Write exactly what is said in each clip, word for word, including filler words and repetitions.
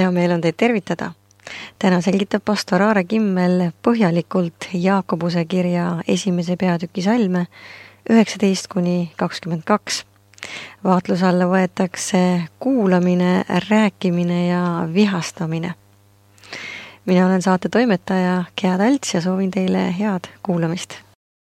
hea meel on teid tervitada. Täna selgitab pastor Aare Kimmel põhjalikult Jaakobuse kirja esimese peatüki salme üheksateist kuni kakskümmend kaks. Vaatluse alla võetakse kuulamine, rääkimine ja vihastamine. Mina olen saate toimetaja Gea Talts ja soovin teile head kuulamist.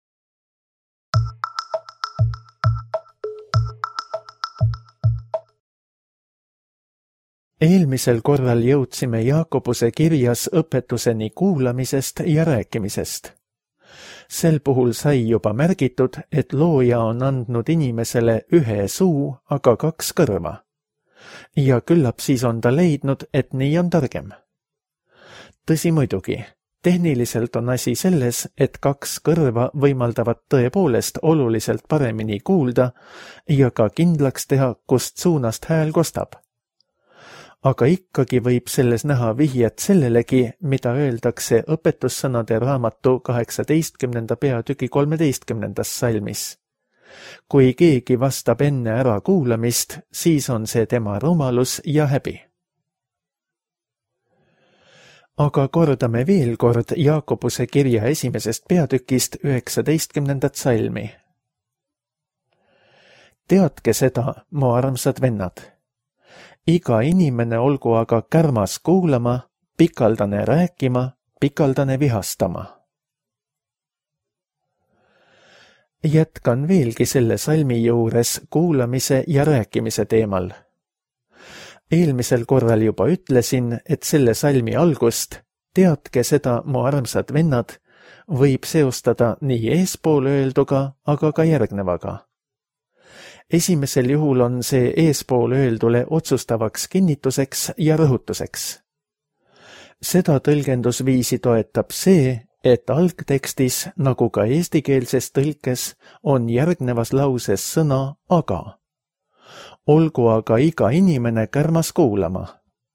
Eelmisel korral jõudsime Jaakobuse kirjas õpetuseni kuulamisest ja rääkimisest. Sel puhul sai juba märgitud, et looja on andnud inimesele ühe suu, aga kaks kõrva. Ja küllap siis on ta leidnud, et nii on targem. Tõsi muidugi, tehniliselt on asi selles, et kaks kõrva võimaldavad tõepoolest oluliselt paremini kuulda ja ka kindlaks teha, kust suunast hääl kostab. Aga ikkagi võib selles näha vihjet sellelegi, mida öeldakse õpetussõnade raamatu kaheksateistkümnenda peatüki kolmeteistkümnendas salmis. Kui keegi vastab enne ära kuulamist, siis on see tema rumalus ja häbi. Aga kordame veel kord Jaakobuse kirja esimesest peatükist üheksateistkümnendat salmi. Teadke seda, mu armsad vennad. Iga inimene olgu aga kärmas kuulama, pikaldane rääkima, pikaldane vihastama. Jätkan veelgi selle salmi juures kuulamise ja rääkimise teemal. Eelmisel korral juba ütlesin, et selle salmi algust, teadke seda, mu armsad vennad, võib seostada nii eespool öelduga, aga ka järgnevaga. Esimesel juhul on see eespool öeldule otsustavaks kinnituseks ja rõhutuseks. Seda tõlgendusviisi toetab see, et algtekstis, nagu ka eestikeelses tõlkes, on järgnevas lauses sõna aga. Olgu aga iga inimene kärmas kuulama.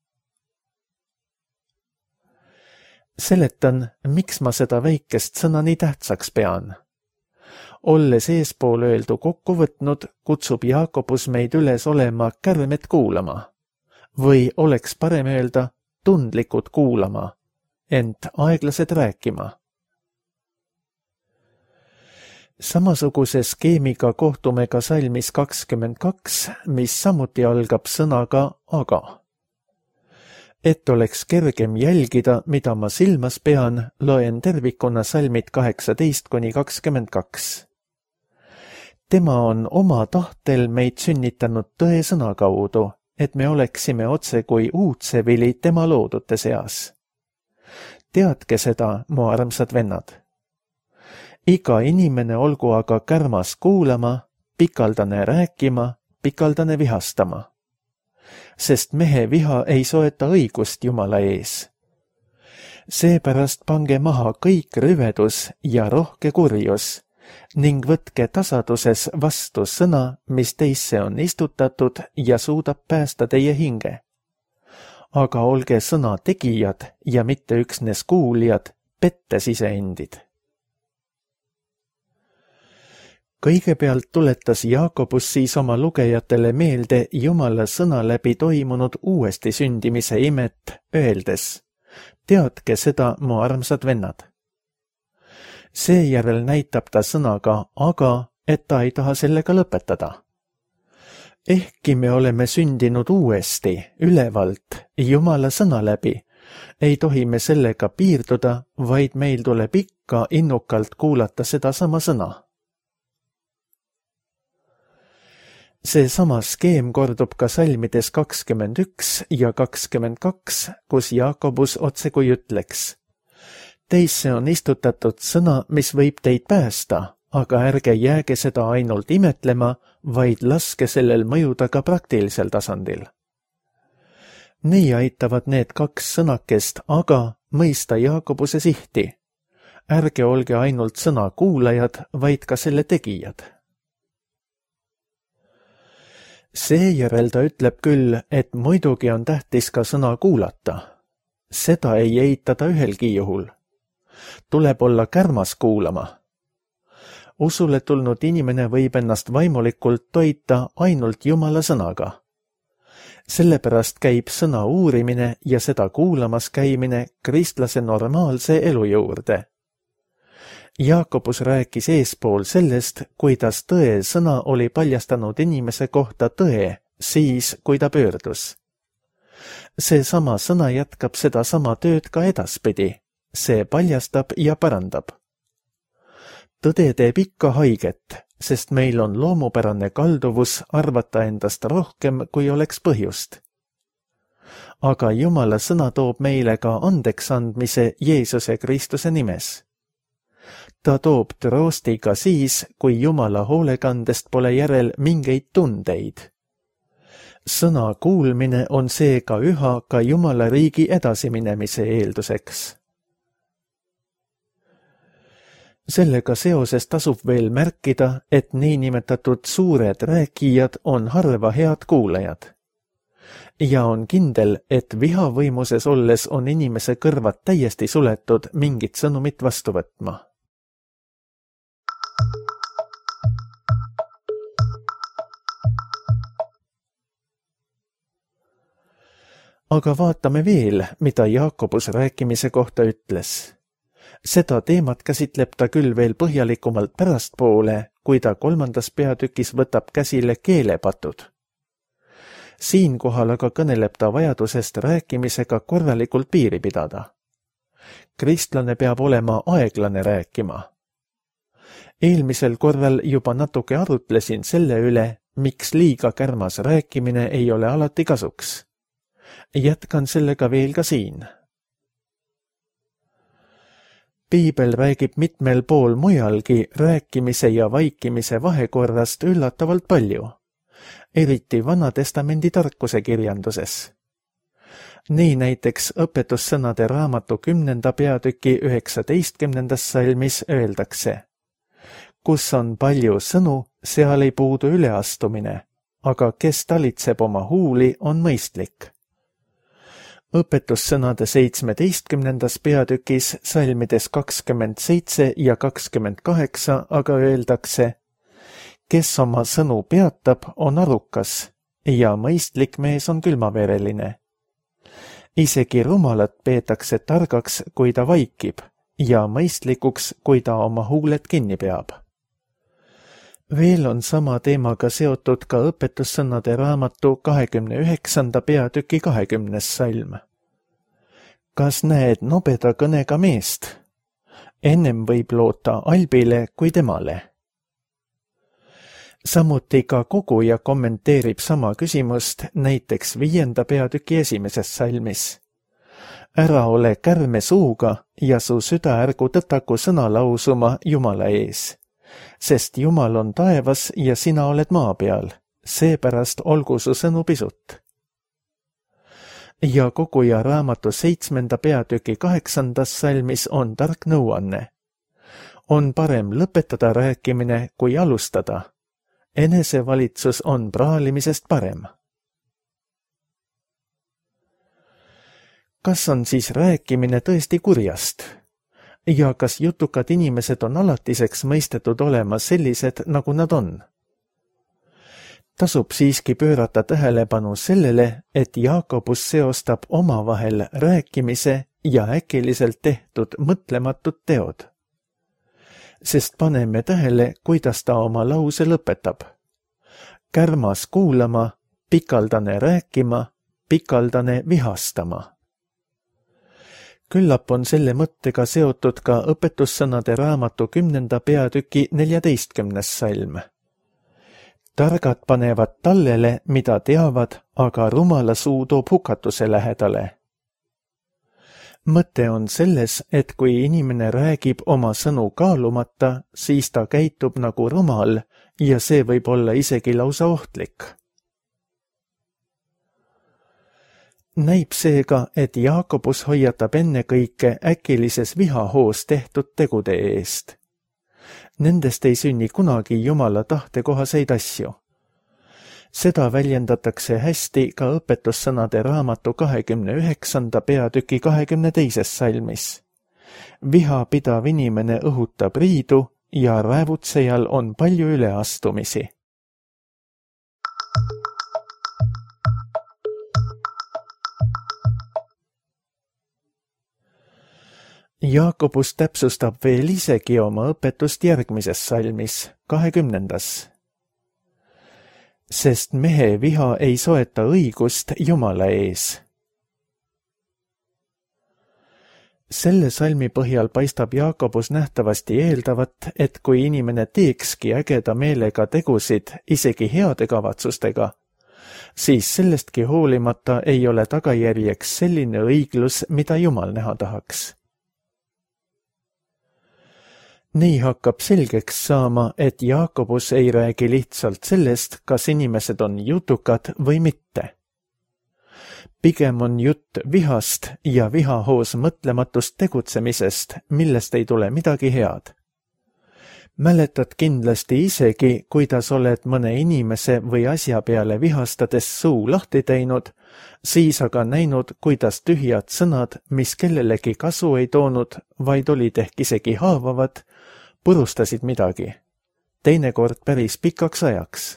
Seletan, miks ma seda väikest sõna nii tähtsaks pean. Olles eespool öeldu kokku võtnud, kutsub Jaakobus meid üles olema kärmet kuulama. Või oleks parem öelda tundlikud kuulama, ent aeglased rääkima. Samasuguse skeemiga kohtume ka salmis kakskümmend kaks, mis samuti algab sõnaga aga. Et oleks kergem jälgida, mida ma silmas pean, loen tervikuna salmid kaheksateist kuni kakskümmend kaks. Tema on oma tahtel meid sünnitanud tõe sõna kaudu, et me oleksime otse kui uudsevili tema loodute seas. Teadke seda, mu armsad vennad. Iga inimene olgu aga kärmas kuulama, pikaldane rääkima, pikaldane vihastama. Sest mehe viha ei soeta õigust Jumala ees. Seepärast pange maha kõik rüvedus ja rohke kurjus, ning võtke tasaduses vastu sõna, mis teisse on istutatud ja suudab päästa teie hinge. Aga olge sõna tegijad ja mitte üksnes kuulijad, pettes iseendid. Kõigepealt tuletas Jaakobus siis oma lugejatele meelde Jumala sõna läbi toimunud uuesti sündimise imet, öeldes, teadke seda, mu armsad vennad. Seejärel näitab ta sõnaga aga, et ta ei taha sellega lõpetada. Ehkki me oleme sündinud uuesti, ülevalt, Jumala sõna läbi, ei tohi me sellega piirduda, vaid meil tuleb ikka innukalt kuulata seda sama sõna. See sama skeem kordub ka salmides kakskümmend üks ja kakskümmend kaks, kus Jaakobus otsekui ütleks. Teisse on istutatud sõna, mis võib teid päästa, aga ärge jääge seda ainult imetlema, vaid laske sellel mõjuda ka praktilisel tasandil. Nii aitavad need kaks sõnakest aga mõista Jaakobuse sihti. Ärge olge ainult sõna kuulajad, vaid ka selle tegijad. Seejärel ta ütleb küll, et muidugi on tähtis ka sõna kuulata. Seda ei eitada ühelgi juhul. Tuleb olla kärmas kuulama. Usule tulnud inimene võib ennast vaimulikult toita ainult Jumala sõnaga. Sellepärast käib sõna uurimine ja seda kuulamas käimine kristlase normaalse elu juurde. Jaakobus rääkis eespool sellest, kuidas tõe sõna oli paljastanud inimese kohta tõe, siis kui ta pöördus. See sama sõna jätkab seda sama tööd ka edaspidi. See paljastab ja parandab. Tõde teeb ikka haiget, sest meil on loomupärane kalduvus arvata endast rohkem, kui oleks põhjust. Aga Jumala sõna toob meile ka andeks andmise Jeesuse Kristuse nimes. Ta toob troosti ka siis, kui Jumala hoolekandest pole järel mingeid tundeid. Sõna kuulmine on seega üha ka Jumala riigi edasiminemise eelduseks. Sellega seoses tasub veel märkida, et niinimetatud suured rääkijad on harva head kuulajad. Ja on kindel, et vihavõimuses olles on inimese kõrvad täiesti suletud mingit sõnumit vastu võtma. Aga vaatame veel, mida Jaakobus rääkimise kohta ütles. Seda teemat käsitleb ta küll veel põhjalikumalt pärastpoole, kui ta kolmandas peatükis võtab käsile keelepatud. Siinkohal aga kõneleb ta vajadusest rääkimisega korralikult piiri pidada. Kristlane peab olema aeglane rääkima. Eelmisel korral juba natuke arutlesin selle üle, miks liiga kärmas rääkimine ei ole alati kasuks. Jätkan sellega veel ka siin. Piibel räägib mitmel pool mujalgi rääkimise ja vaikimise vahekorrast üllatavalt palju, eriti Vana-testamendi tarkuse kirjanduses. Nii näiteks õpetussõnade raamatu kümnenda peatüki üheksateistkümnendas salmis öeldakse: kus on palju sõnu, seal ei puudu üleastumine, aga kes talitseb oma huuli, on mõistlik. Õpetussõnade seitsmeteistkümnendas peatükis salmides kakskümmend seitse ja kakskümmend kaheksa aga öeldakse: kes oma sõnu peatab, on arukas ja mõistlik mees on külmavereline. Isegi rumalat peetakse targaks, kui ta vaikib, ja mõistlikuks, kui ta oma huuled kinni peab. Veel on sama teemaga seotud ka õpetussõnade raamatu kahekümne üheksanda peatüki kahekümnes salm. Kas näed nobeda kõnega meest? Ennem võib loota albile kui temale. Samuti ka koguja kommenteerib sama küsimust näiteks viienda peatüki esimeses salmis. Ära ole kärme suuga ja su süda ärgu tõtaku sõna lausuma Jumala ees. Sest Jumal on taevas ja sina oled maa peal, seepärast olgu su sõnu pisut. Ja koguja raamatu seitsmenda peatüki kaheksandas salmis on tark nõuanne. On parem lõpetada rääkimine, kui alustada. Enesevalitsus on praalimisest parem. Kas on siis rääkimine tõesti kurjast? Ja kas jutukad inimesed on alatiseks mõistetud olema sellised, nagu nad on? Tasub siiski pöörata tähelepanu sellele, et Jaakobus seostab omavahel rääkimise ja äkiliselt tehtud mõtlematud teod. Sest paneme tähele, kuidas ta oma lause lõpetab. Kärmas kuulama, pikaldane rääkima, pikaldane vihastama. Küllap on selle mõttega seotud ka õpetussõnade raamatu kümnenda peatüki neljateistkümnes salm. Targad panevad tallele, mida teavad, aga rumala suu toob hukatuse lähedale. Mõte on selles, et kui inimene räägib oma sõnu kaalumata, siis ta käitub nagu rumal ja see võib olla isegi lausa ohtlik. Näib seega, et Jaakobus hoiatab ennekõike äkilises vihahoos tehtud tegude eest. Nendest ei sünni kunagi Jumala tahtekohaseid asju. Seda väljendatakse hästi ka õpetussõnade raamatu kahekümne üheksanda peatüki kahekümne teises salmis. Viha pidav inimene õhutab riidu ja räävutsejal on palju üleastumisi. Jaakobus täpsustab veel isegi oma õpetust järgmises salmis, kahekümnendas. Sest mehe viha ei soeta õigust Jumala ees. Selle salmi põhjal paistab Jaakobus nähtavasti eeldavat, et kui inimene teekski ägeda meelega tegusid isegi heade kavatsustega, siis sellestki hoolimata ei ole tagajärjeks selline õiglus, mida Jumal näha tahaks. Nii hakkab selgeks saama, et Jaakobus ei räägi lihtsalt sellest, kas inimesed on jutukad või mitte. Pigem on jutt vihast ja vihahoos mõtlematust tegutsemisest, millest ei tule midagi head. Mäletad kindlasti isegi, kuidas oled mõne inimese või asja peale vihastades suu lahti teinud, siis aga näinud, kuidas tühjad sõnad, mis kellelegi kasu ei toonud, vaid olid ehk isegi haavavad, purustasid midagi, teinekord päris pikaks ajaks.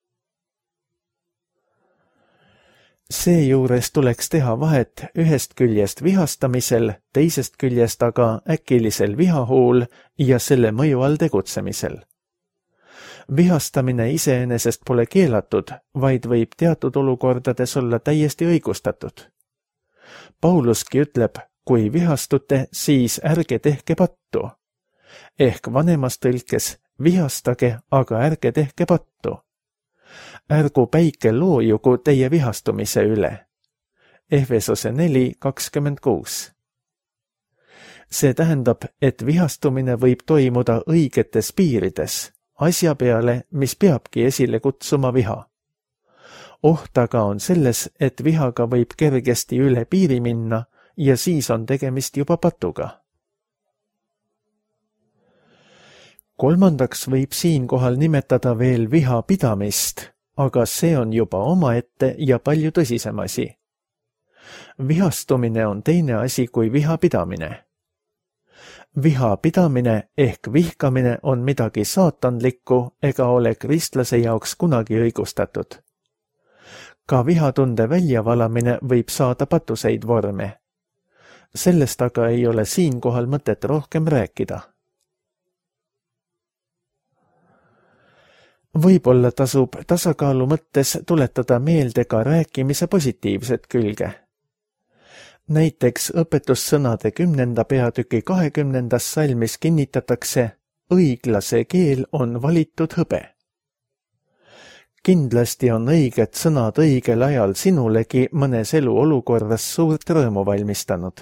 Seejuures tuleks teha vahet ühest küljest vihastamisel, teisest küljest aga äkilisel vihahool ja selle mõju all tegutsemisel. Vihastamine iseenesest pole keelatud, vaid võib teatud olukordades olla täiesti õigustatud. Pauluski ütleb, kui vihastute, siis ärge tehke pattu. Ehk vanemas tõlkes vihastage, aga ärge tehke pattu. Ärgu päike loojugu teie vihastumise üle. Efesose neli kakskümmend kuus. See tähendab, et vihastumine võib toimuda õigetes piirides, asja peale, mis peabki esile kutsuma viha. Oht aga on selles, et vihaga võib kergesti üle piiri minna ja siis on tegemist juba patuga. Kolmandaks võib siinkohal nimetada veel viha pidamist, aga see on juba omaette ja palju tõsisem asi. Vihastumine on teine asi kui viha pidamine. Viha pidamine ehk vihkamine on midagi saatanlikku ega ole kristlase jaoks kunagi õigustatud. Ka vihatunde väljavalamine võib saada patuseid vorme. Sellest aga ei ole siinkohal mõtet rohkem rääkida. Võib-olla tasub tasakaalu mõttes tuletada meelde ka rääkimise positiivset külge. Näiteks õpetussõnade kümnenda peatüki kahekümnendas salmis kinnitatakse, õiglase keel on valitud hõbe. Kindlasti on õiged sõnad õigel ajal sinulegi mõnes eluolukorras suurt rõõmu valmistanud.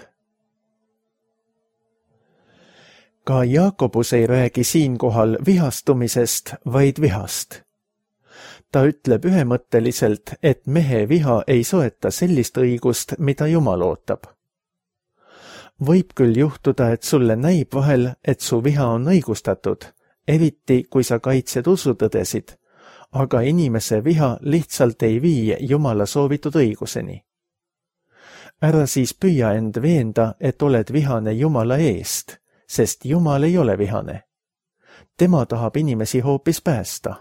Ka Jaakobus ei räägi siinkohal vihastumisest, vaid vihast. Ta ütleb ühemõtteliselt, et mehe viha ei soeta sellist õigust, mida Jumal ootab. Võib küll juhtuda, et sulle näib vahel, et su viha on õigustatud, eriti kui sa kaitsed usutõdesid, aga inimese viha lihtsalt ei vii Jumala soovitud õiguseni. Ära siis püüa end veenda, et oled vihane Jumala eest, sest Jumal ei ole vihane. Tema tahab inimesi hoopis päästa.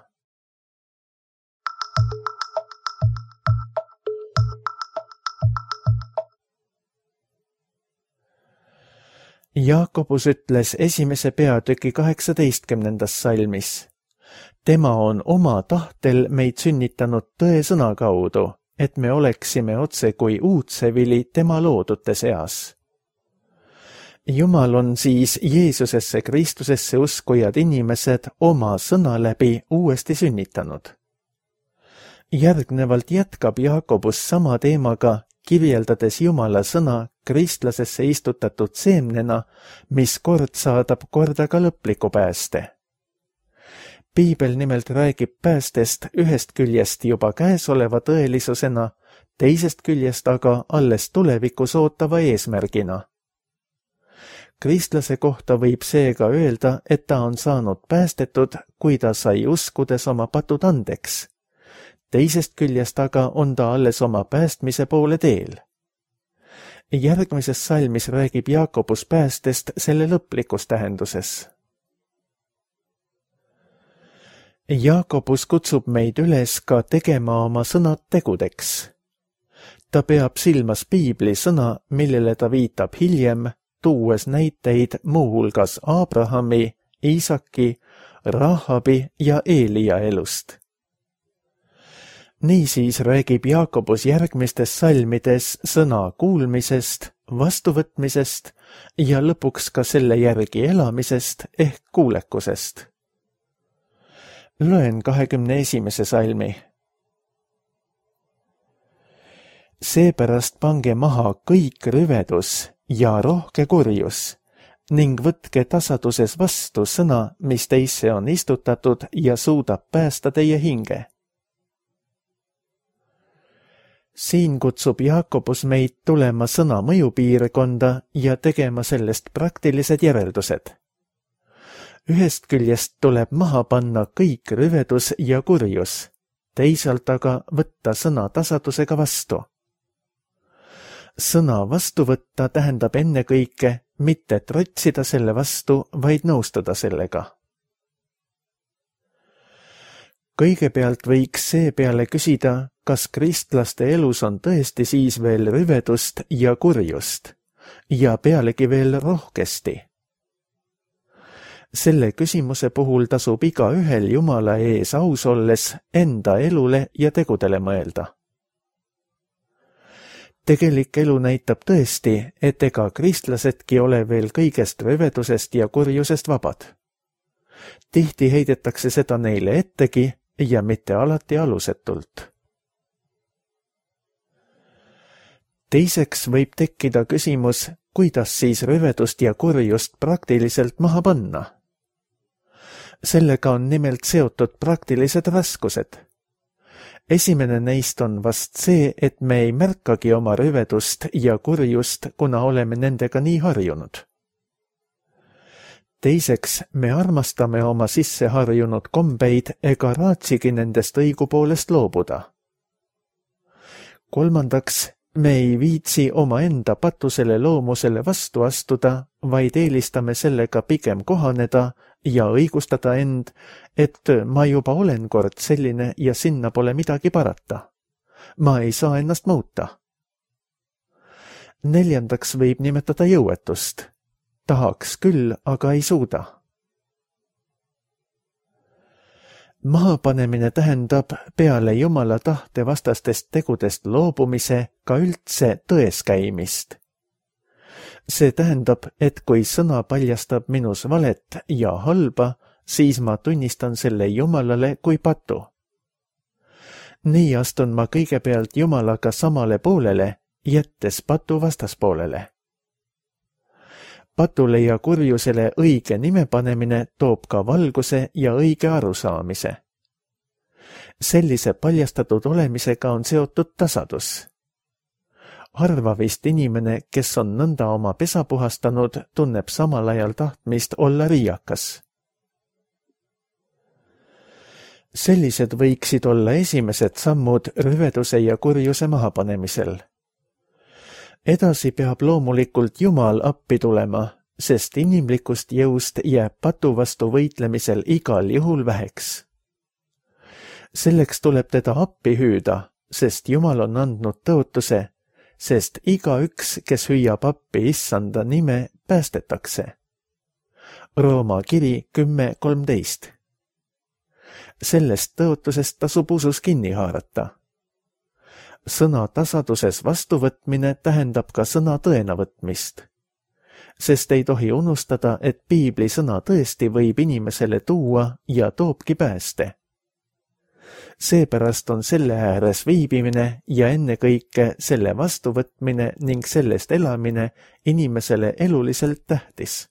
Jaakobus ütles esimese peatüki kaheksateistkümnendas salmis. Tema on oma tahtel meid sünnitanud tõe sõna kaudu, et me oleksime otse kui uudsevili tema loodute seas. Jumal on siis Jeesusesse Kristusesse uskujad inimesed oma sõna läbi uuesti sünnitanud. Järgnevalt jätkab Jaakobus sama teemaga, kirjeldades Jumala sõna kristlasesse istutatud seemnena, mis kord saadab korda ka lõpliku pääste. Piibel nimelt räägib päästest ühest küljest juba käesoleva tõelisusena, teisest küljest aga alles tulevikus ootava eesmärgina. Kristlase kohta võib seega öelda, et ta on saanud päästetud, kui ta sai uskudes oma patud andeks. Teisest küljest aga on ta alles oma päästmise poole teel. Järgmises salmis räägib Jaakobus päästest selle lõplikus tähenduses. Jaakobus kutsub meid üles ka tegema oma sõnad tegudeks. Ta peab silmas Piibli sõna, millele ta viitab hiljem, tuues näiteid muuhulgas Abrahami, Iisaki, Rahabi ja Eelia elust. Niisiis räägib Jaakobus järgmistes salmides sõna kuulmisest, vastuvõtmisest ja lõpuks ka selle järgi elamisest ehk kuulekusest. Loen kahekümne esimese salmi. Seepärast pange maha kõik rüvedus ja rohke kurjus ning võtke tasaduses vastu sõna, mis teisse on istutatud ja suudab päästa teie hinge. Siin kutsub Jaakobus meid tulema sõna mõjupiirkonda ja tegema sellest praktilised järeldused. Ühest küljest tuleb maha panna kõik rüvedus ja kurjus, teisalt aga võtta sõna tasadusega vastu. Sõna vastu võtta tähendab ennekõike mitte trotsida selle vastu, vaid nõustuda sellega. Kõigepealt võiks seepeale küsida, kas kristlaste elus on tõesti siis veel rüvedust ja kurjust ja pealegi veel rohkesti. Selle küsimuse puhul tasub igaühel Jumala ees aus olles enda elule ja tegudele mõelda. Tegelik elu näitab tõesti, et ega kristlasedki ole veel kõigest rüvedusest ja kurjusest vabad. Tihti heidetakse seda neile ettegi ja mitte alati alusetult. Teiseks võib tekkida küsimus, kuidas siis rüvedust ja kurjust praktiliselt maha panna. Sellega on nimelt seotud praktilised raskused. Esimene neist on vast see, et me ei märkagi oma rüvedust ja kurjust, kuna oleme nendega nii harjunud. Teiseks, me armastame oma sisse harjunud kombeid ega raatsigi nendest õigupoolest loobuda. Kolmandaks, me ei viitsi omaenda patusele loomusele vastu astuda, vaid eelistame sellega pigem kohaneda ja õigustada end, et ma juba olen kord selline ja sinna pole midagi parata. Ma ei saa ennast muuta. Neljandaks võib nimetada jõuetust. Tahaks küll, aga ei suuda. Mahapanemine tähendab peale Jumala tahte vastastest tegudest loobumise ka üldse tões käimist. See tähendab, et kui sõna paljastab minus valet ja halba, siis ma tunnistan selle Jumalale kui patu. Nii astun ma kõigepealt Jumalaga samale poolele, jättes patu vastaspoolele. Patule ja kurjusele õige nimepanemine toob ka valguse ja õige arusaamise. Sellise paljastatud olemisega on seotud tasadus. Harva vist inimene, kes on nõnda oma pesa puhastanud, tunneb samal ajal tahtmist olla riiakas. Sellised võiksid olla esimesed sammud rüveduse ja kurjuse mahapanemisel. Edasi peab loomulikult Jumal appi tulema, sest inimlikust jõust jääb patu vastu võitlemisel igal juhul väheks. Selleks tuleb teda appi hüüda, sest Jumal on andnud tõotuse, sest igaüks, kes hüüab appi issanda nime, päästetakse. Rooma kiri kümme kolmteist. Sellest tõotusest tasub usus kinni haarata. Sõna tasaduses vastuvõtmine tähendab ka sõna tõena võtmist, sest ei tohi unustada, et piibli sõna tõesti võib inimesele tuua ja toobki pääste. Seepärast on selle ääres viibimine ja ennekõike selle vastuvõtmine ning sellest elamine inimesele eluliselt tähtis.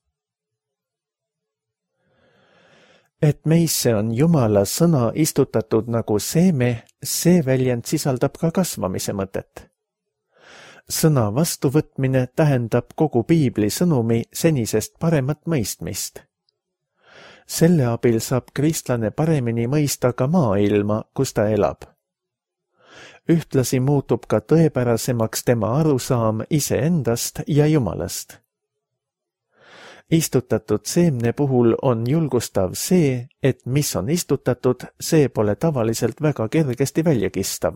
Et meisse on Jumala sõna istutatud nagu seeme, see väljend sisaldab ka kasvamise mõtet. Sõna vastuvõtmine tähendab kogu piibli sõnumi senisest paremat mõistmist. Selle abil saab kristlane paremini mõista ka maailma, kus ta elab. Ühtlasi muutub ka tõepärasemaks tema arusaam iseendast ja Jumalast. Istutatud seemne puhul on julgustav see, et mis on istutatud, see pole tavaliselt väga kergesti väljakistav.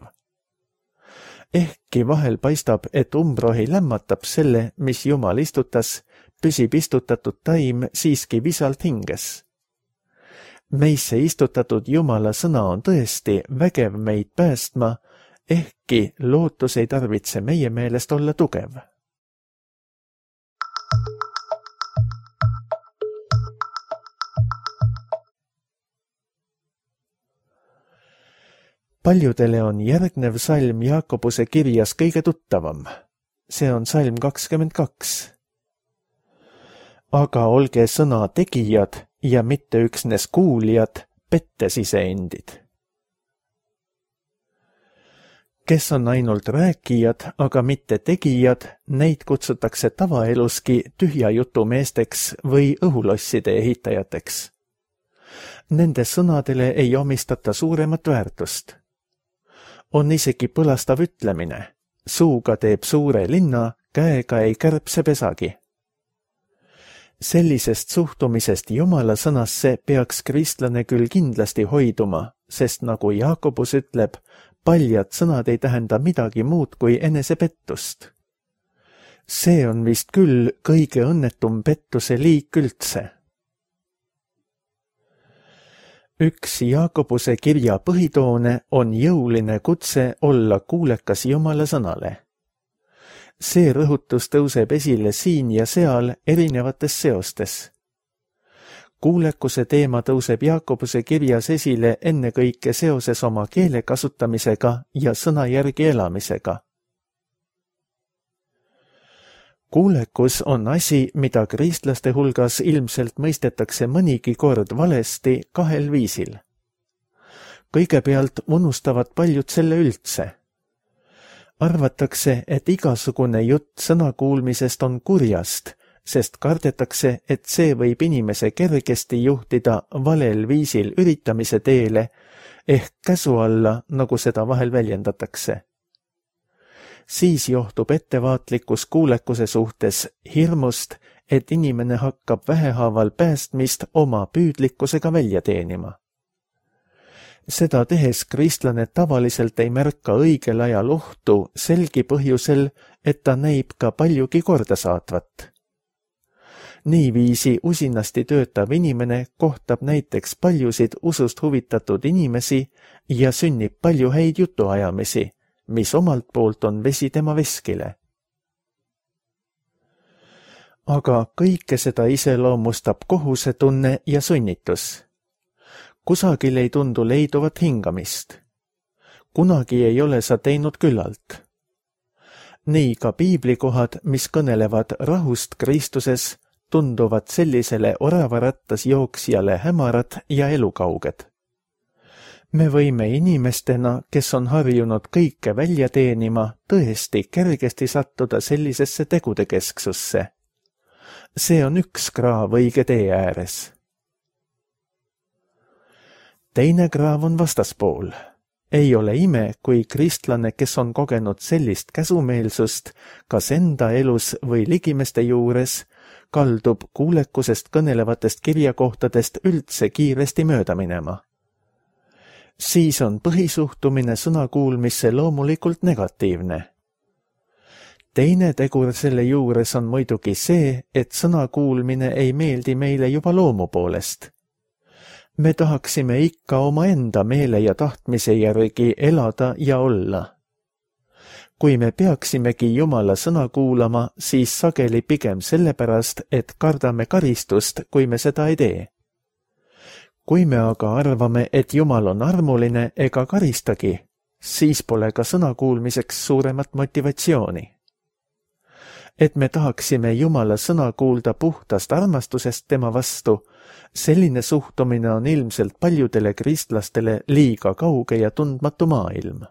Ehkki vahel paistab, et umbrohi lämmatab selle, mis Jumal istutas, püsib istutatud taim siiski visalt hinges. Meisse istutatud Jumala sõna on tõesti vägev meid päästma, ehkki lootus ei tarvitse meie meelest olla tugev. Paljudele on järgnev salm Jaakobuse kirjas kõige tuttavam. See on salm kakskümmend kaks. Aga olge sõna tegijad ja mitte üksnes kuulijad, pettes iseendid. Kes on ainult rääkijad, aga mitte tegijad, neid kutsutakse tavaeluski tühja jutumeesteks või õhulosside ehitajateks. Nende sõnadele ei omistata suuremat väärtust. On isegi põlastav ütlemine. Suuga teeb suure linna, käega ei kärbse pesagi. Sellisest suhtumisest Jumala sõnasse peaks kristlane küll kindlasti hoiduma, sest nagu Jaakobus ütleb, paljad sõnad ei tähenda midagi muud kui enesepettust. See on vist küll kõige õnnetum pettuse liik üldse. Üks Jaakobuse kirja põhitoone on jõuline kutse olla kuulekas Jumala sõnale. See rõhutus tõuseb esile siin ja seal erinevates seostes. Kuulekuse teema tõuseb Jaakobuse kirjas esile ennekõike seoses oma keele kasutamisega ja sõna järgi elamisega. Kuulekus on asi, mida kristlaste hulgas ilmselt mõistetakse mõnigi kord valesti kahel viisil. Kõigepealt unustavad paljud selle üldse. Arvatakse, et igasugune jutt sõna kuulmisest on kurjast, sest kardetakse, et see võib inimese kergesti juhtida valel viisil üritamise teele ehk käsu alla, nagu seda vahel väljendatakse. Siis johtub ettevaatlikkus kuulekuse suhtes hirmust, et inimene hakkab vähehaaval päästmist oma püüdlikkusega välja teenima. Seda tehes kristlane tavaliselt ei märka õigel ajal ohtu selgi põhjusel, et ta näib ka paljugi korda saatvat. Niiviisi usinasti töötav inimene kohtab näiteks paljusid usust huvitatud inimesi ja sünnib palju häid jutuajamisi, mis omalt poolt on vesi tema veskile. Aga kõike seda iseloomustab kohusetunne ja sunnitus. Kusagil ei tundu leiduvat hingamist. Kunagi ei ole sa teinud küllalt. Nii ka piiblikohad, mis kõnelevad rahust Kristuses, tunduvad sellisele oravarattas jooksjale hämarad ja elukauged. Me võime inimestena, kes on harjunud kõike välja teenima, tõesti kergesti sattuda sellisesse tegude kesksusse. See on üks kraav õige tee ääres. Teine kraav on vastaspool. Ei ole ime, kui kristlane, kes on kogenud sellist käsumeelsust, kas enda elus või ligimeste juures, kaldub kuulekusest kõnelevatest kirjakohtadest üldse kiiresti mööda minema. Siis on põhisuhtumine sõnakuulmisse loomulikult negatiivne. Teine tegur selle juures on muidugi see, et sõnakuulmine ei meeldi meile juba loomu poolest. Me tahaksime ikka omaenda meele ja tahtmise järgi elada ja olla. Kui me peaksimegi Jumala sõna kuulama, siis sageli pigem sellepärast, et kardame karistust, kui me seda ei tee. Kui me aga arvame, et Jumal on armuline ega karistagi, siis pole ka sõna kuulmiseks suuremat motivatsiooni. Et me tahaksime Jumala sõna kuulda puhtast armastusest tema vastu, selline suhtumine on ilmselt paljudele kristlastele liiga kauge ja tundmatu maailm.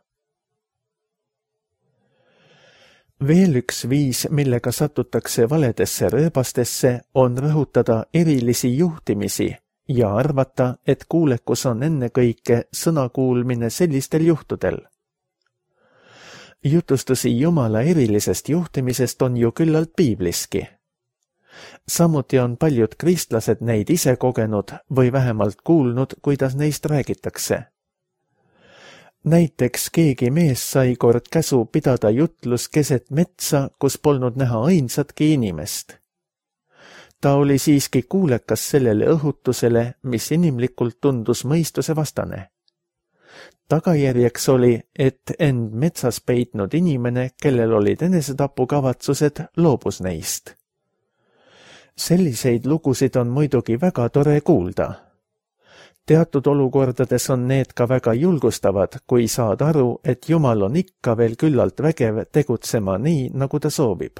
Veel üks viis, millega satutakse valedesse rööbastesse, on rõhutada erilisi juhtimisi ja arvata, et kuulekus on ennekõike sõna kuulmine sellistel juhtudel. Jutustusi Jumala erilisest juhtimisest on ju küllalt piibliski. Samuti on paljud kristlased neid ise kogenud või vähemalt kuulnud, kuidas neist räägitakse. Näiteks keegi mees sai kord käsu pidada jutlus keset metsa, kus polnud näha ainsatki inimest. Ta oli siiski kuulekas sellele õhutusele, mis inimlikult tundus mõistuse vastane. Tagajärjeks oli, et end metsas peitnud inimene, kellel olid enesetapukavatsused, loobus neist. Selliseid lugusid on muidugi väga tore kuulda. Teatud olukordades on need ka väga julgustavad, kui saad aru, et Jumal on ikka veel küllalt vägev tegutsema nii, nagu ta soovib.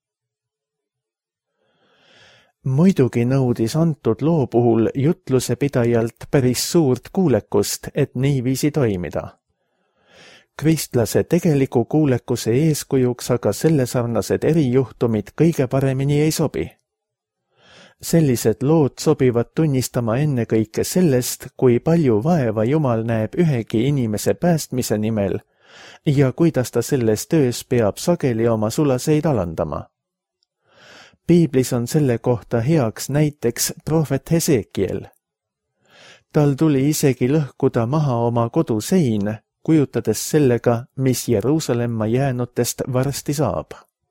Muidugi nõudis antud loo puhul jutluse pidajalt päris suurt kuulekust, et niiviisi toimida. Kristlase tegeliku kuulekuse eeskujuks aga selle sarnased erijuhtumid kõige paremini ei sobi. Sellised lood sobivad tunnistama ennekõike sellest, kui palju vaeva Jumal näeb ühegi inimese päästmise nimel ja kuidas ta selles töös peab sageli oma sulaseid alandama. Piiblis on selle kohta heaks näiteks prohvet Hesekiel. Tal tuli isegi lõhkuda maha oma kodusein, kujutades sellega, mis Jeruusalemma jäänutest varsti saab.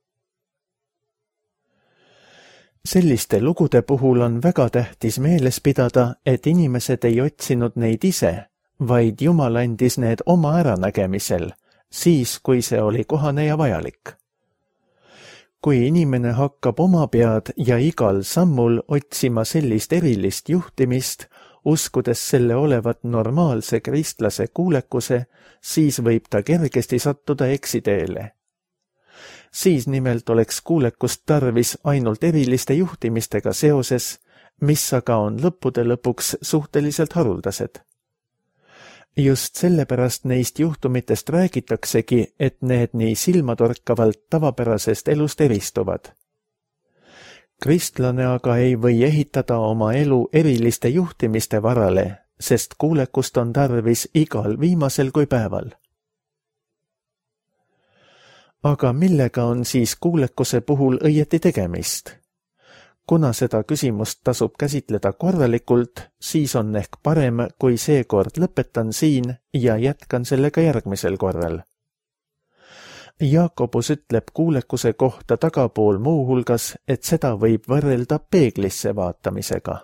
Selliste lugude puhul on väga tähtis meeles pidada, et inimesed ei otsinud neid ise, vaid Jumal andis need oma äranägemisel, siis kui see oli kohane ja vajalik. Kui inimene hakkab oma pead ja igal sammul otsima sellist erilist juhtimist, uskudes selle olevat normaalse kristlase kuulekuse, siis võib ta kergesti sattuda eksiteele. Siis nimelt oleks kuulekust tarvis ainult eriliste juhtimistega seoses, mis aga on lõppude lõpuks suhteliselt haruldased. Just sellepärast neist juhtumitest räägitaksegi, et need nii silmatorkavalt tavapärasest elust eristuvad. Kristlane aga ei või ehitada oma elu eriliste juhtimiste varale, sest kuulekust on tarvis igal viimasel kui päeval. Aga millega on siis kuulekuse puhul õieti tegemist? Kuna seda küsimust tasub käsitleda korralikult, siis on ehk parem, kui seekord lõpetan siin ja jätkan sellega järgmisel korral. Jaakobus ütleb kuulekuse kohta tagapool muu hulgas, et seda võib võrrelda peeglisse vaatamisega.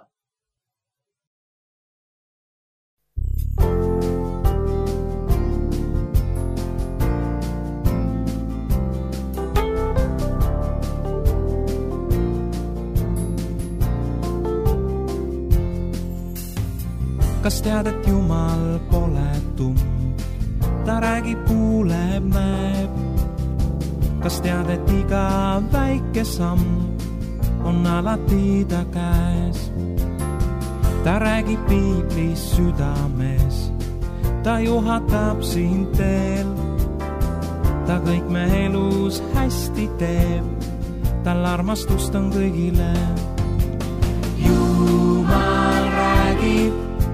Kas tead, et Jumal pole tumm, ta räägib, kuuleb, näeb. Kas tead, et iga väike samm on alati ta käes. Ta räägib piiblis südames, ta juhatab sind teel. Ta kõik me elus hästi teeb, tal armastust on kõigile. Jumal räägib,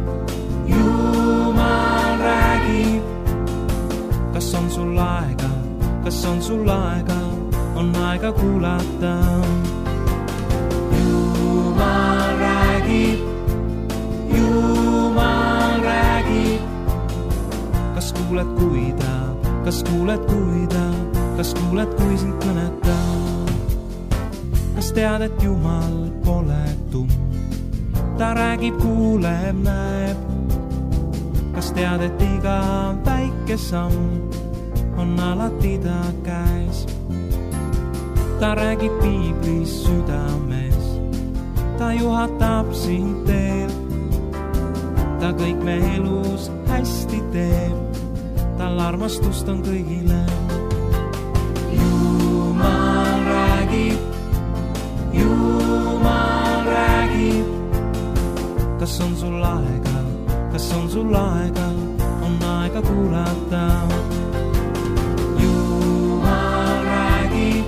Jumal räägib. Kas on sul aega, kas on sul aega, on aega kuulata. Jumal räägib, Jumal räägib. Kas kuuled, kui ta, kas kuuled, kui ta, kas kuuled, kui sind kõnetab. Kas tead, et Jumal pole tumm, ta räägib, kuuleb, näeb. Kas tead, et iga väike samm on alati ta käes. Ta räägib piiblis südames, ta juhatab sind teel. Ta kõik me elus hästi teeb, tal armastust on kõigile. Jumal räägib, Jumal räägib. Kas on sul aega, kas on sul aega, on aega kuulata. Jumal räägib,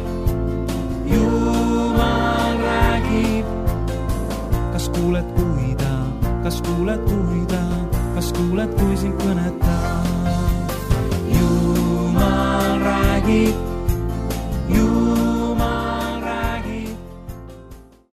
Jumal räägib. Kas kuuled, kui ta, kas kuuled, kui ta, kas kuuled, kui sind kõnetab. Jumal räägib, Jumal